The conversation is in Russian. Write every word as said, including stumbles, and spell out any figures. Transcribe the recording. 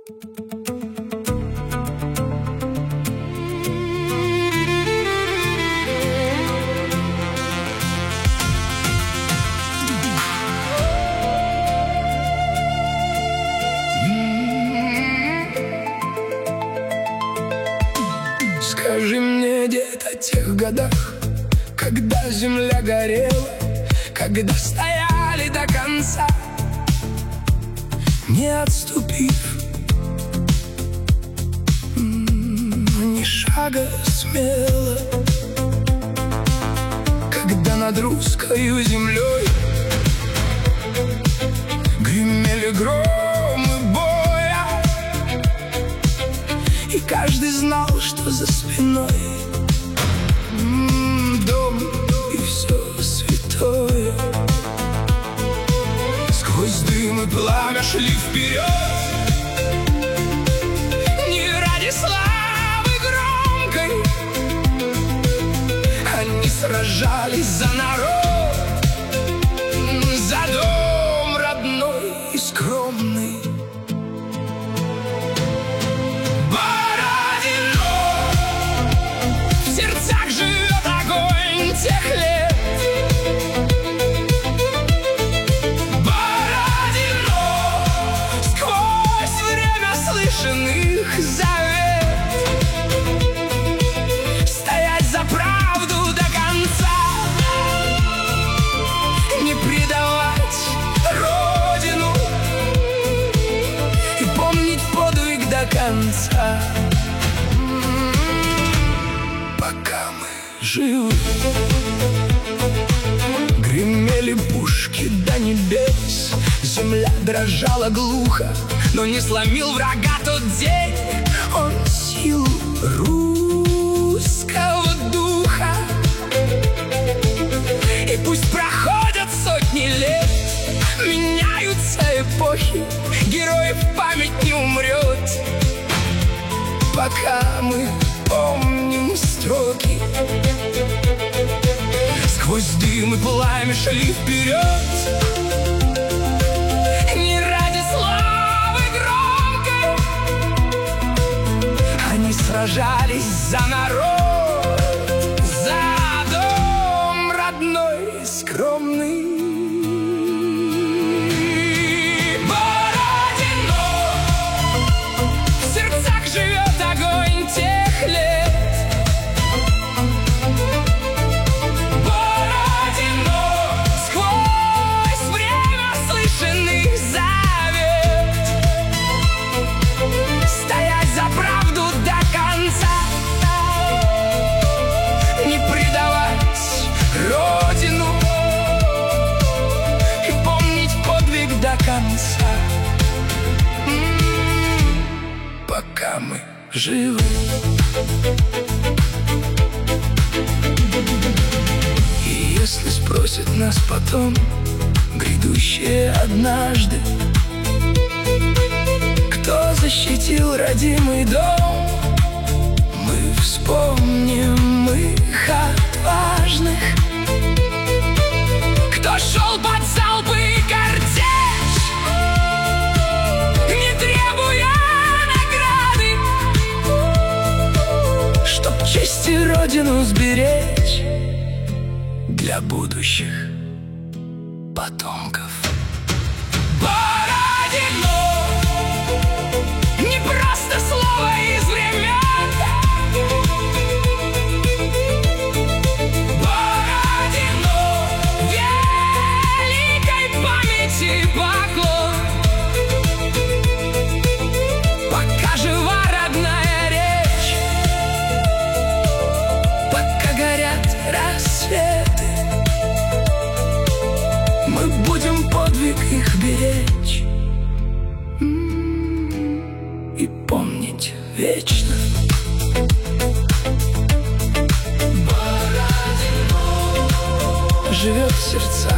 Скажи мне, дед, о тех годах, когда земля горела, когда стояли до конца, не отступив ни шага смело, когда над русскою землей гремели громы боя, и каждый знал, что за спиной м-м, дом и все святое. Сквозь дым и пламя шли вперед, не ради славы громкой, они сражались за народ, за дом родной и скромный. Тех лет Бородино, сквозь время слышен их завет: стоять за правду до конца, не предавать родину и помнить подвиг до конца, пока мы живы. Гремели пушки до небес, земля дрожала глухо, но не сломил врага тот день он силу русского духа. И пусть проходят сотни лет, меняются эпохи, героев память не умрет, пока мы помним строки. Сквозь дым и пламя шли вперед, не ради славы громкой, они сражались за народ, за дом родной и скромный. Бородино, в сердцах живет огонь тех лет. Пока мы живы. И если спросят нас потом грядущее однажды, кто защитил родимый дом, мы вспомним их отважных, кто шел под залпы и картечь, не требуя награды, чтоб честь и родину сберечь для будущих потомков. Бородино, не просто слово из времен, Бородино, великой памяти поклон. Пока жива родная речь, пока горят рассветы, мы будем подвиг их беречь и помнить вечно. Бородино живет в сердцах